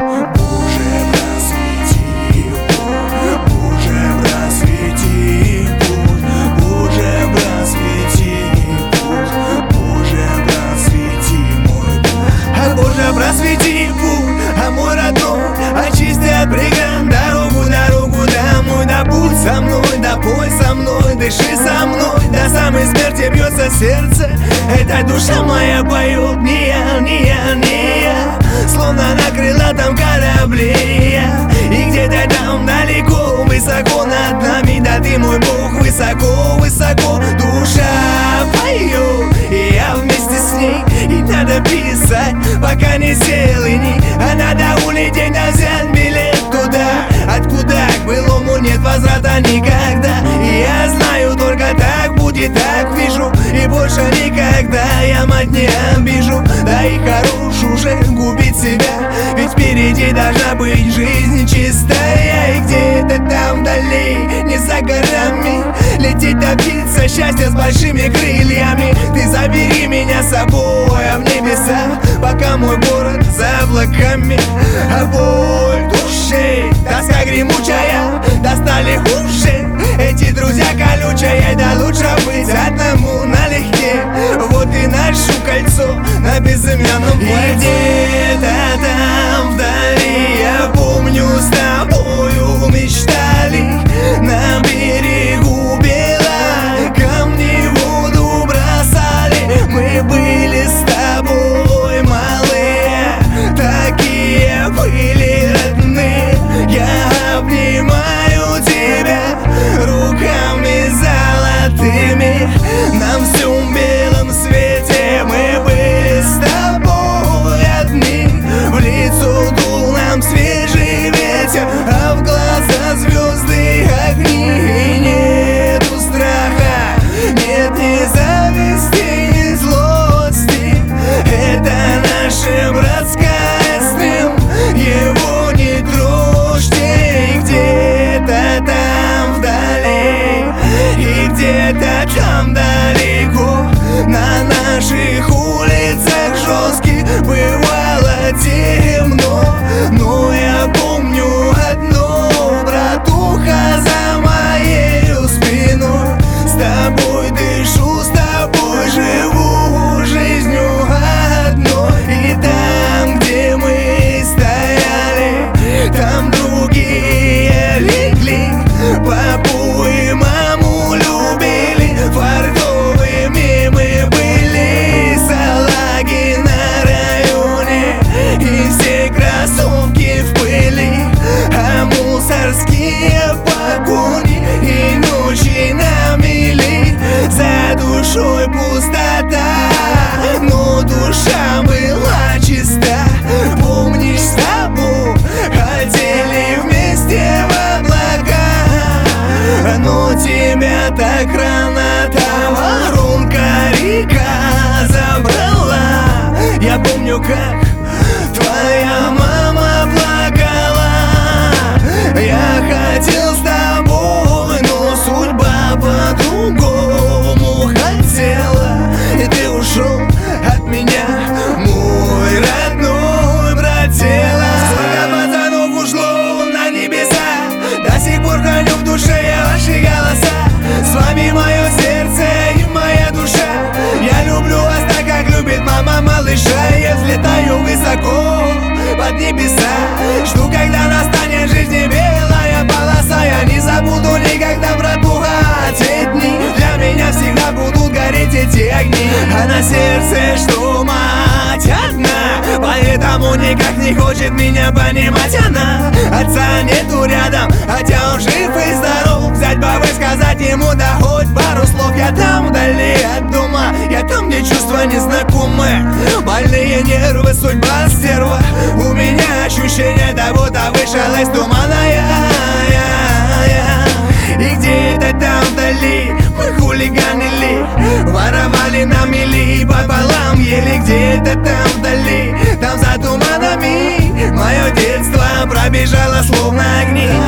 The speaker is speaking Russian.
Боже, просвети путь, Боже, просвети путь, Боже, просвети путь, Боже, просвети мой путь. Боже, просвети путь, мой родной, очисти от преград дорогу домой. Да будь со мной, да пой со мной, дыши со мной, до самой смерти бьется сердце. Эта душа моя поет, не я, словно на крылатом корабле. И где-то там далеко, высоко над нами, да ты мой Бог, высоко душа поет, и я вместе с ней. И надо писать, пока не сел и не, а надо улететь, да взять билет туда, откуда к былому нет возврата никогда. И я знаю, только так будет, так вижу, и больше никогда я мать не обижу. Да и хорош уже губить себя, ведь впереди должна быть жизнь чистая. И где-то там вдали, не за горами, лететь добиться счастья с большими крыльями. Ты забери меня с собой, в небеса, пока мой город за облаками. А боль души, тоска гремучая, достали уши эти друзья колючие. Да лучше быть одному налегке, вот и ношу кольцо на безымянном пальце. И где-то там вдали, я помню, с тобою мечтали на берегу бела, камни в воду бросали. Мы были с тобой малые, такие были родные. Я обнимаю тебя руками золотыми, на всем белом свете мы были с тобой одни. В лицо дул нам свежий ветер, а в глаза звезды огни. И нету страха, нет ни зависти, ни злости. Это наше братское с ним, его не трожьте. И где-то там вдали, и где-то там далеко, на наших улицах жестких бывало темно. Но я помню одно, братуха, за моею спиной. С тобой дышу, с тобой живу жизнью одной. И там, где мы стояли, там другие легли. Папу и маму любили, фартовыми мы были. Салаги на районе, и все кроссовки в пыли, а мусорские погони и ночи на мели. За душой пустота, но душа была чиста. Помнишь, с тобой хотели вместе в облака, но тебя так рано та воронка река забрала. Я помню, как твоя мама плакала. Я хотел с тобой, но судьба по-другому хотела. И ты ушел от меня, мой родной братела. Сколько пацанов ушло на небеса, до сих пор храню в душе я ваши голоса. С вами мое сердце и моя душа. Я люблю вас так, как любит мама малыша. Я взлетаю высоко под небеса, жду, когда настанет в жизни белая полоса. Я не забуду никогда, братуха, те дни. Для меня всегда будут гореть эти огни. А на сердце, что мать одна, поэтому никак не хочет меня понимать она. Отца нету рядом, хотя он жив и здоров. Взять бы сказать ему, да хоть пару слов. Я там вдали от дома, я там, где чувства незнакомые, больные нервы, судьба стерва. У меня ощущение, да вот вышел из тумана я. И где-то там вдали мы хулиганили, воровали на мели, пополам ели. Где-то там вдали, там за туманами, мое детство пробежало словно огни.